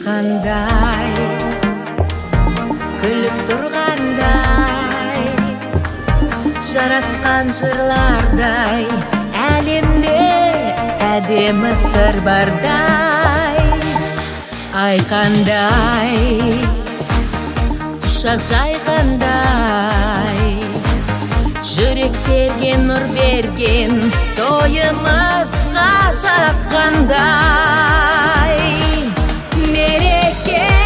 Ұшқандай, күліп тұрғандай, жарасқан жырлардай, әлемде әдемі сыр бардай. Айқандай, құшақ жайғандай, жүректерге нұр берген тойымызға жаққандай. Мереке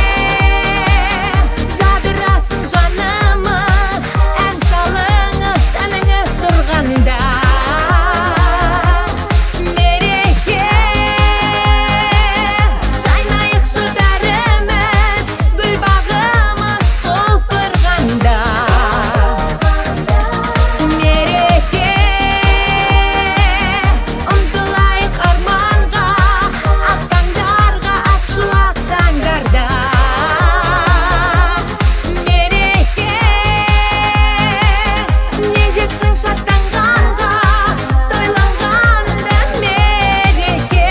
жадырасын жанымыз, ән салыңыз, әніңіз тұрғанда. Мереке жайнайық жылдарымыз, гүл бағымыз құлпырғанда. Мереке ұмтылайық арманға, ақ таңдарға, ақ шуақ таңдарда. Мереке не жетсін шаттанғанға, тойланғанда мереке.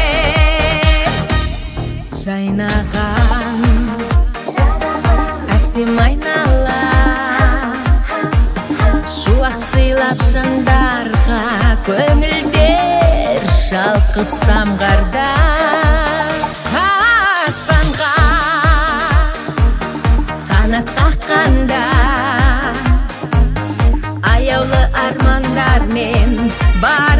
Жайнаған әсем айнала, шуақ сыйлап жандарға, көңілдер шалқып самғарда. Аспанға қанат қаққанда, аяулы армандармен бар